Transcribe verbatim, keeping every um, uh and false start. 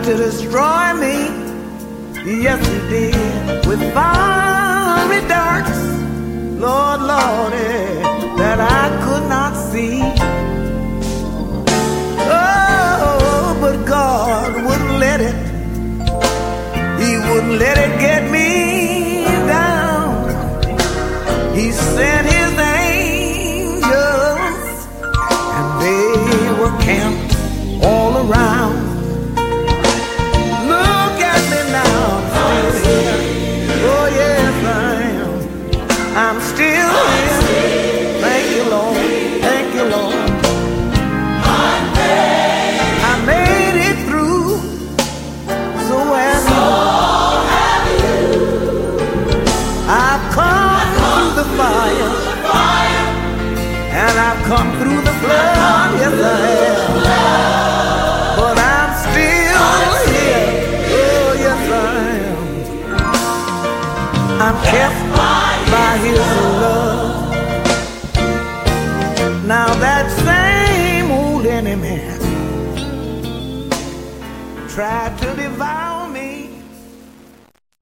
to destroy me. Yes, he did. With fiery darts, Lord, Lord, eh, that I could not see. Oh, but God wouldn't let it. He wouldn't let it get me down. He sent his angels, and they were camped all around. Look at me now. Oh, yes, I am. I'm still here. Thank you, Lord. Thank you, Lord. I made it through. So have you. I've come through the fire, and I've come through the flood. Yes, I have. But I'm still here. Oh, yes, I am. I'm kept by his love. Now that same old enemy tried to